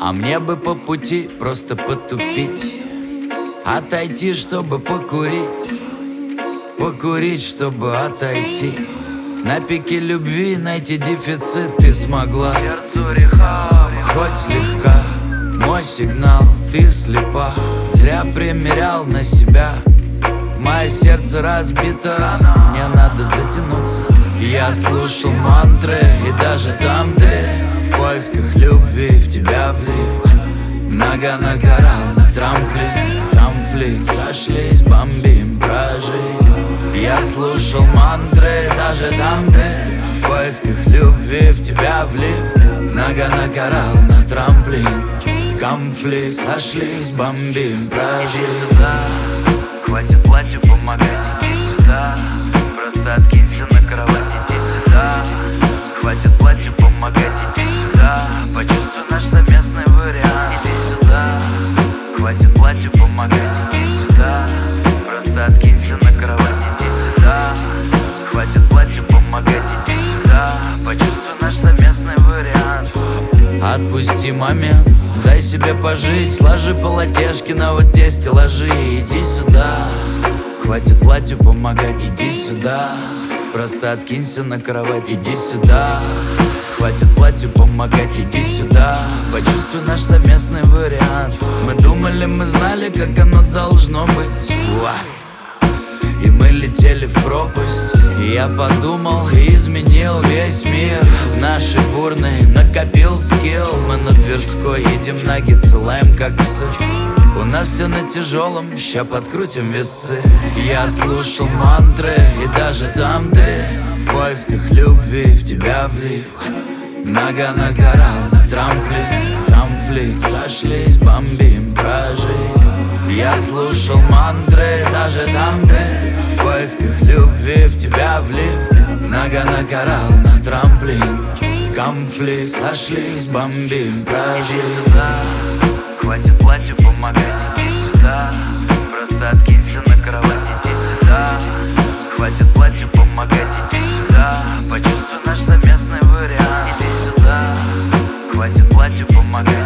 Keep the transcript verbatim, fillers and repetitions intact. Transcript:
А мне бы по пути просто потупить, отойти, чтобы покурить, покурить, чтобы отойти. На пике любви найти дефицит ты смогла. Сердцу реха, хоть слегка. Мой сигнал, ты слепа. Зря примерял на себя. Мое сердце разбито, мне надо затянуться. Я слушал мантры, и даже там ты в поисках любви в тебя влип. Нога на коралл, на трамплин, конфликт, сошлись, бомбим про жизнь. Я слушал мантры, даже там ты в поисках любви в тебя влип. Нога на коралл, на трамплин, конфликт, сошлись, бомбим про жизнь. иди сюда, хватит платью помогать, иди сюда. Просто откинься на кровать, иди сюда. Хватит платью помогать, иди сюда. Почувствуй наш совместный вариант, иди сюда. Хватит платью помогать, иди сюда. Просто откинься на кровать, иди сюда. Хватит платью помогать, иди сюда. Почувствуй наш совместный вариант. Отпусти момент, дай себе пожить. Сложи полотешки на вот те стеллажи. Иди сюда, хватит платью помогать, иди сюда. Просто откинься на кровать, иди сюда. Хватит платью помогать, иди сюда. Почувствуй наш совместный вариант. Мы думали, мы знали, как оно должно быть. Уа. И мы летели в пропасть. И я подумал и изменил весь мир. Наши бурные накопил скилл. Мы на Тверской едем наггетсы, лаем как псы. У нас все на тяжелом, ща подкрутим весы. Я слушал мантры, и даже там ты в поисках любви в тебя влип. Нога на коралл, на трамплин, конфликт, сошлись, бомбим про жизнь. Я слушал мантры, даже там ты в поисках любви в тебя влип. Нога на коралл, на трамплин, конфликт, сошлись, бомбим про жизнь. Иди сюда, хватит платью помогать, иди сюда. Просто откинься на кровать, иди сюда. Хватит платью помогать, иди сюда. Почувствуй наш совместный вариант, иди сюда. Хватит платью помогать.